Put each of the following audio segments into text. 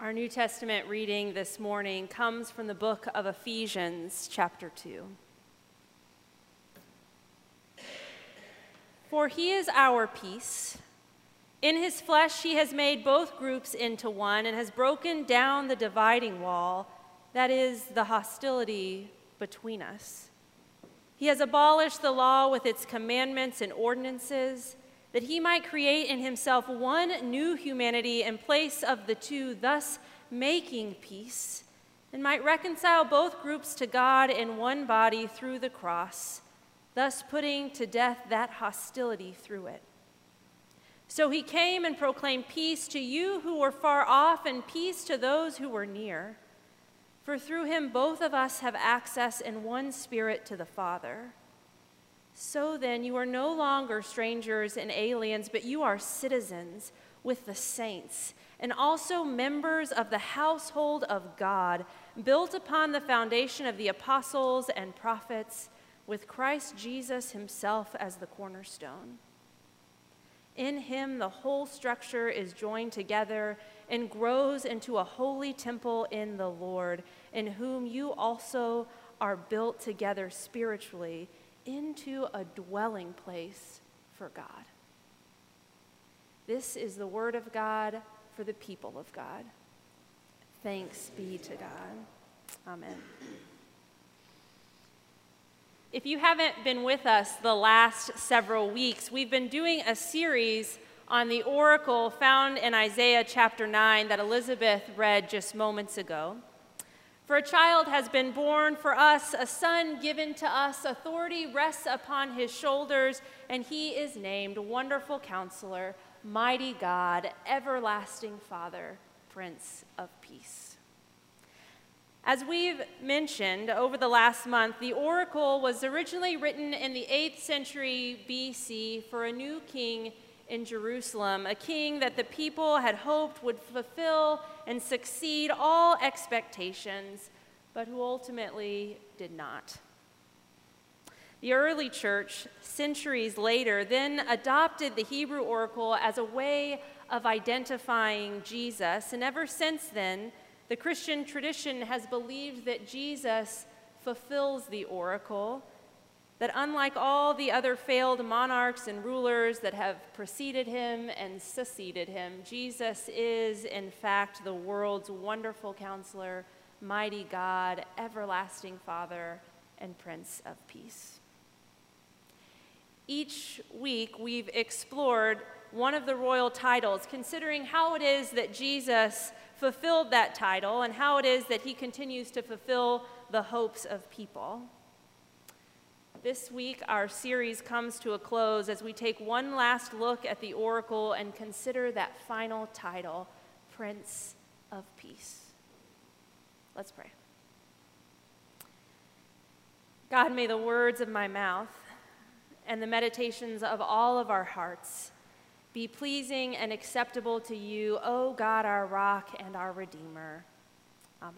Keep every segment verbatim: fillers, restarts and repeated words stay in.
Our New Testament reading this morning comes from the book of Ephesians, chapter two. For he is our peace. In his flesh he has made both groups into one and has broken down the dividing wall, that is, the hostility between us. He has abolished the law with its commandments and ordinances, that he might create in himself one new humanity in place of the two, thus making peace, and might reconcile both groups to God in one body through the cross, thus putting to death that hostility through it. So he came and proclaimed peace to you who were far off and peace to those who were near. For through him both of us have access in one spirit to the Father. So then, you are no longer strangers and aliens, but you are citizens with the saints, and also members of the household of God, built upon the foundation of the apostles and prophets, with Christ Jesus himself as the cornerstone. In him, the whole structure is joined together and grows into a holy temple in the Lord, in whom you also are built together spiritually into a dwelling place for God. This is the word of God for the people of God. Thanks be to God. Amen. If you haven't been with us the last several weeks, we've been doing a series on the oracle found in Isaiah chapter nine that Elizabeth read just moments ago. For a child has been born for us, a son given to us, authority rests upon his shoulders, and he is named Wonderful Counselor, Mighty God, Everlasting Father, Prince of Peace. As we've mentioned over the last month, the oracle was originally written in the eighth century B C for a new king in Jerusalem, a king that the people had hoped would fulfill and succeed all expectations, but who ultimately did not. The early church, centuries later, then adopted the Hebrew oracle as a way of identifying Jesus, and ever since then, the Christian tradition has believed that Jesus fulfills the oracle, that unlike all the other failed monarchs and rulers that have preceded him and succeeded him, Jesus is, in fact, the world's wonderful counselor, mighty God, everlasting Father, and Prince of Peace. Each week, we've explored one of the royal titles, considering how it is that Jesus fulfilled that title and how it is that he continues to fulfill the hopes of people. This week, our series comes to a close as we take one last look at the oracle and consider that final title, Prince of Peace. Let's pray. God, may the words of my mouth and the meditations of all of our hearts be pleasing and acceptable to you, O God, our rock and our Redeemer. Amen.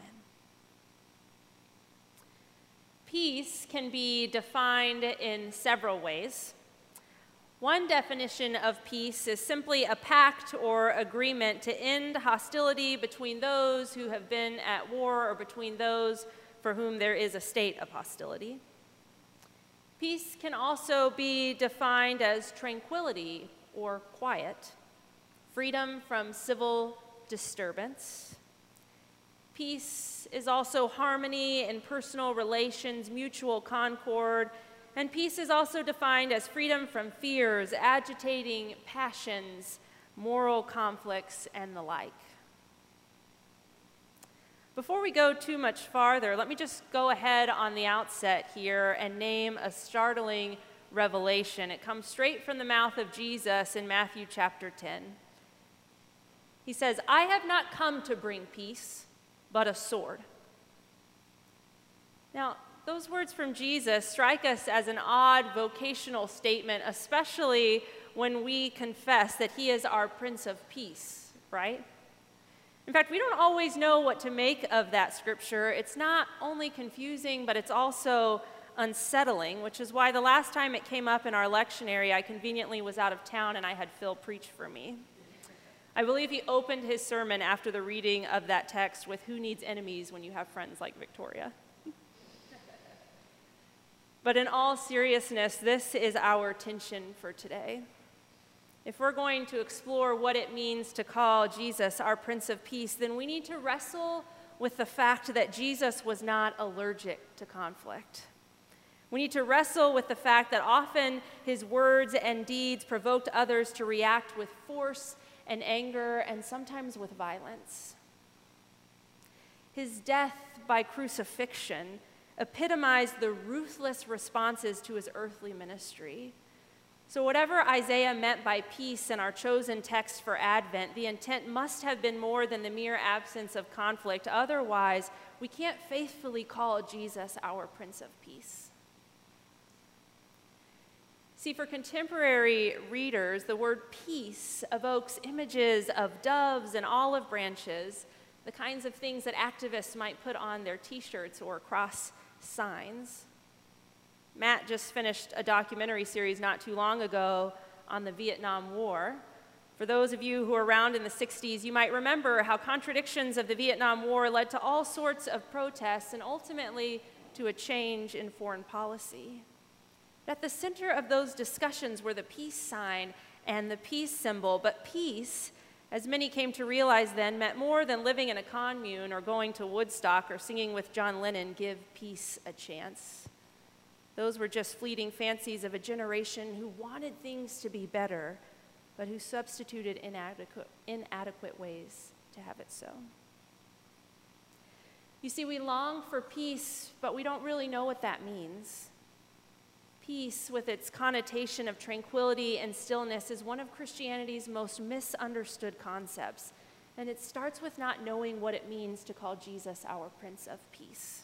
Peace can be defined in several ways. One definition of peace is simply a pact or agreement to end hostility between those who have been at war or between those for whom there is a state of hostility. Peace can also be defined as tranquility or quiet, freedom from civil disturbance. Peace is also harmony in personal relations, mutual concord, and peace is also defined as freedom from fears, agitating passions, moral conflicts, and the like. Before we go too much farther, let me just go ahead on the outset here and name a startling revelation. It comes straight from the mouth of Jesus in Matthew chapter ten. He says, "I have not come to bring peace, but a sword." Now, those words from Jesus strike us as an odd vocational statement, especially when we confess that he is our Prince of Peace, right? In fact, we don't always know what to make of that scripture. It's not only confusing, but it's also unsettling, which is why the last time it came up in our lectionary, I conveniently was out of town and I had Phil preach for me. I believe he opened his sermon after the reading of that text with, "Who needs enemies when you have friends like Victoria?" But in all seriousness, this is our tension for today. If we're going to explore what it means to call Jesus our Prince of Peace, then we need to wrestle with the fact that Jesus was not allergic to conflict. We need to wrestle with the fact that often his words and deeds provoked others to react with force and anger and sometimes with violence. His death by crucifixion epitomized the ruthless responses to his earthly ministry. So whatever Isaiah meant by peace in our chosen text for Advent, the intent must have been more than the mere absence of conflict. Otherwise, we can't faithfully call Jesus our Prince of Peace. See, for contemporary readers, the word peace evokes images of doves and olive branches, the kinds of things that activists might put on their t-shirts or cross signs. Matt just finished a documentary series not too long ago on the Vietnam War. For those of you who were around in the sixties, you might remember how contradictions of the Vietnam War led to all sorts of protests and ultimately to a change in foreign policy. At the center of those discussions were the peace sign and the peace symbol, but peace, as many came to realize then, meant more than living in a commune or going to Woodstock or singing with John Lennon, "Give peace a chance." Those were just fleeting fancies of a generation who wanted things to be better, but who substituted inadequate, inadequate ways to have it so. You see, we long for peace, but we don't really know what that means. Peace, with its connotation of tranquility and stillness, is one of Christianity's most misunderstood concepts, and it starts with not knowing what it means to call Jesus our Prince of Peace.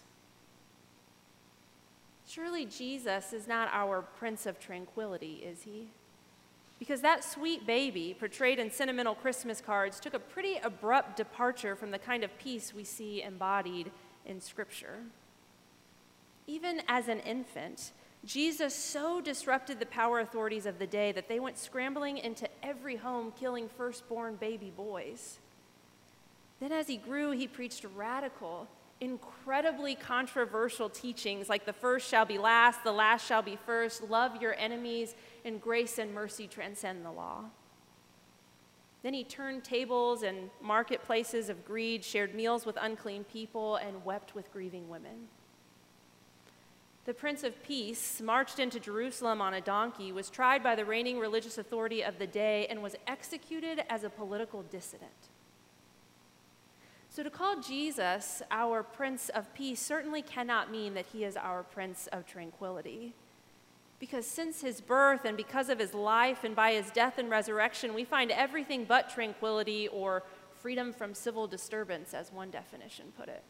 Surely Jesus is not our Prince of Tranquility, is he? Because that sweet baby, portrayed in sentimental Christmas cards, took a pretty abrupt departure from the kind of peace we see embodied in Scripture. Even as an infant, Jesus so disrupted the power authorities of the day that they went scrambling into every home, killing firstborn baby boys. Then as he grew, he preached radical, incredibly controversial teachings like the first shall be last, the last shall be first, love your enemies, and grace and mercy transcend the law. Then he turned tables and marketplaces of greed, shared meals with unclean people, and wept with grieving women. The Prince of Peace marched into Jerusalem on a donkey, was tried by the reigning religious authority of the day, and was executed as a political dissident. So to call Jesus our Prince of Peace certainly cannot mean that he is our Prince of Tranquility. Because since his birth and because of his life and by his death and resurrection, we find everything but tranquility or freedom from civil disturbance, as one definition put it.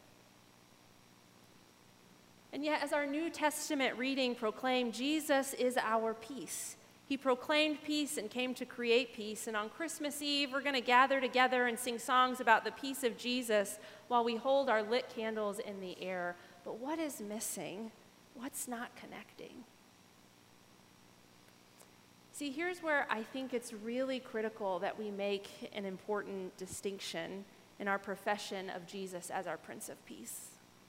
And yet, as our New Testament reading proclaimed, Jesus is our peace. He proclaimed peace and came to create peace. And on Christmas Eve, we're going to gather together and sing songs about the peace of Jesus while we hold our lit candles in the air. But what is missing? What's not connecting? See, here's where I think it's really critical that we make an important distinction in our profession of Jesus as our Prince of Peace.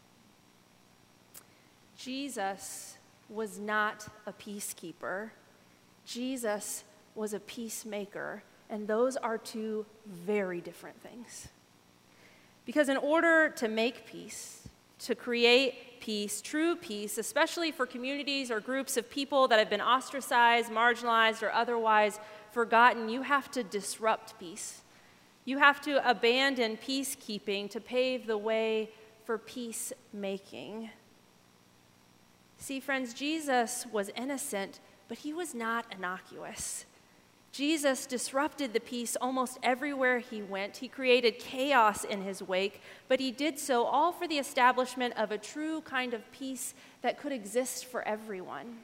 Jesus was not a peacekeeper. Jesus was a peacemaker, and those are two very different things. Because in order to make peace, to create peace, true peace, especially for communities or groups of people that have been ostracized, marginalized, or otherwise forgotten, you have to disrupt peace. You have to abandon peacekeeping to pave the way for peacemaking. See, friends, Jesus was innocent, but he was not innocuous. Jesus disrupted the peace almost everywhere he went. He created chaos in his wake, but he did so all for the establishment of a true kind of peace that could exist for everyone.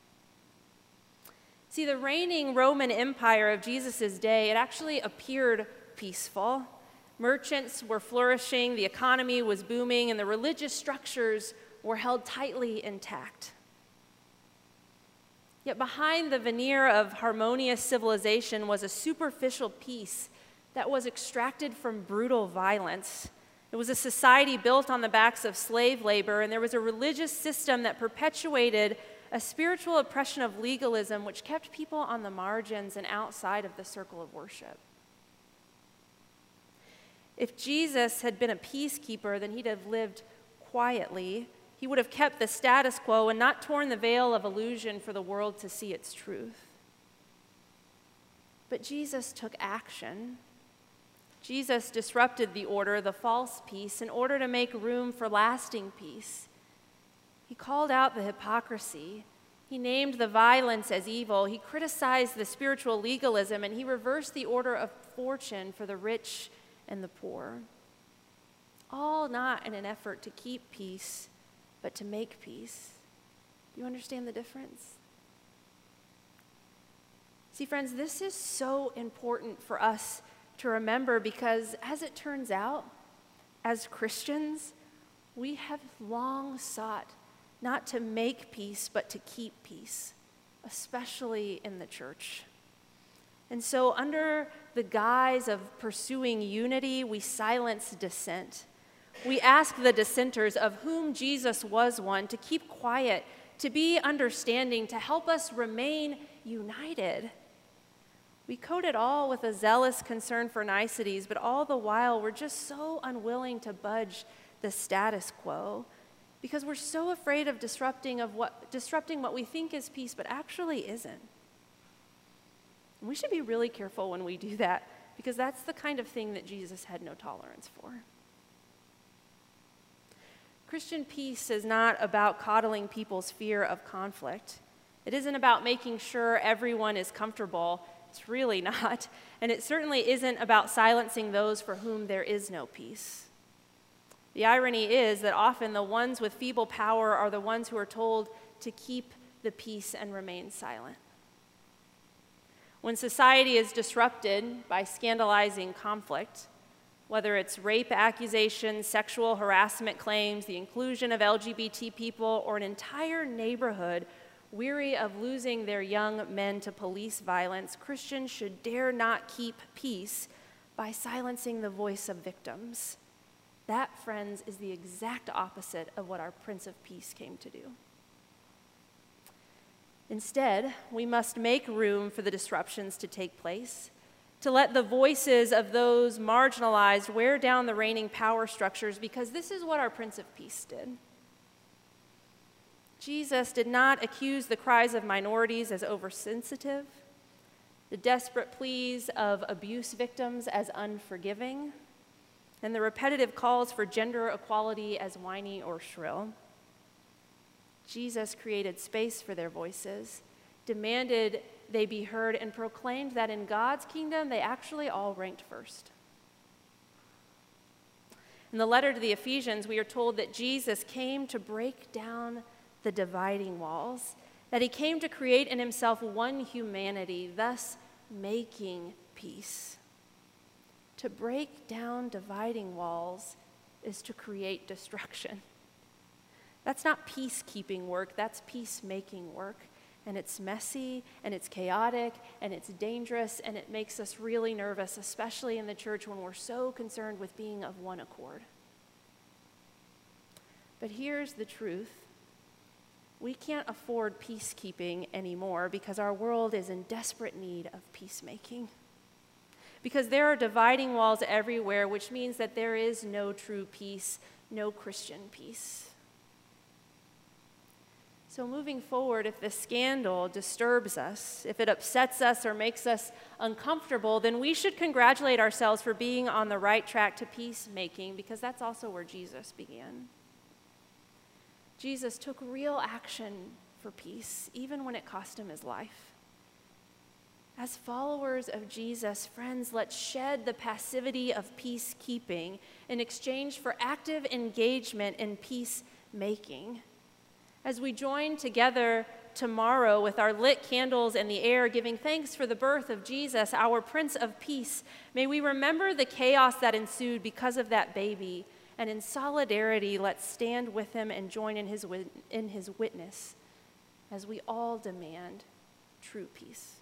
See, the reigning Roman Empire of Jesus' day, it actually appeared peaceful. Merchants were flourishing, the economy was booming, and the religious structures were held tightly intact. Yet behind the veneer of harmonious civilization was a superficial peace that was extracted from brutal violence. It was a society built on the backs of slave labor, and there was a religious system that perpetuated a spiritual oppression of legalism, which kept people on the margins and outside of the circle of worship. If Jesus had been a peacekeeper, then he'd have lived quietly. He would have kept the status quo and not torn the veil of illusion for the world to see its truth. But Jesus took action. Jesus disrupted the order, the false peace, in order to make room for lasting peace. He called out the hypocrisy. He named the violence as evil. He criticized the spiritual legalism, and he reversed the order of fortune for the rich and the poor. All not in an effort to keep peace, but to make peace. Do you understand the difference? See, friends, this is so important for us to remember because, as it turns out, as Christians, we have long sought not to make peace, but to keep peace, especially in the church. And so, under the guise of pursuing unity, we silence dissent. We ask the dissenters, of whom Jesus was one, to keep quiet, to be understanding, to help us remain united. We code it all with a zealous concern for niceties, but all the while we're just so unwilling to budge the status quo because we're so afraid of disrupting of what disrupting what we think is peace, but actually isn't. And we should be really careful when we do that because that's the kind of thing that Jesus had no tolerance for. Christian peace is not about coddling people's fear of conflict. It isn't about making sure everyone is comfortable. It's really not. And it certainly isn't about silencing those for whom there is no peace. The irony is that often the ones with feeble power are the ones who are told to keep the peace and remain silent. When society is disrupted by scandalizing conflict, whether it's rape accusations, sexual harassment claims, the inclusion of L G B T people, or an entire neighborhood weary of losing their young men to police violence, Christians should dare not keep peace by silencing the voice of victims. That, friends, is the exact opposite of what our Prince of Peace came to do. Instead, we must make room for the disruptions to take place, to let the voices of those marginalized wear down the reigning power structures, because this is what our Prince of Peace did. Jesus did not accuse the cries of minorities as oversensitive, the desperate pleas of abuse victims as unforgiving, and the repetitive calls for gender equality as whiny or shrill. Jesus created space for their voices, demanded they be heard, and proclaimed that in God's kingdom they actually all ranked first. In the letter to the Ephesians, we are told that Jesus came to break down the dividing walls, that he came to create in himself one humanity, thus making peace. To break down dividing walls is to create destruction. That's not peacekeeping work, that's peacemaking work. And it's messy, and it's chaotic, and it's dangerous, and it makes us really nervous, especially in the church when we're so concerned with being of one accord. But here's the truth. We can't afford peacekeeping anymore because our world is in desperate need of peacemaking. Because there are dividing walls everywhere, which means that there is no true peace, no Christian peace. So moving forward, if the scandal disturbs us, if it upsets us or makes us uncomfortable, then we should congratulate ourselves for being on the right track to peacemaking, because that's also where Jesus began. Jesus took real action for peace, even when it cost him his life. As followers of Jesus, friends, let's shed the passivity of peacekeeping in exchange for active engagement in peacemaking. As we join together tomorrow with our lit candles in the air, giving thanks for the birth of Jesus, our Prince of Peace, may we remember the chaos that ensued because of that baby, and in solidarity, let's stand with him and join in his, in his witness as we all demand true peace.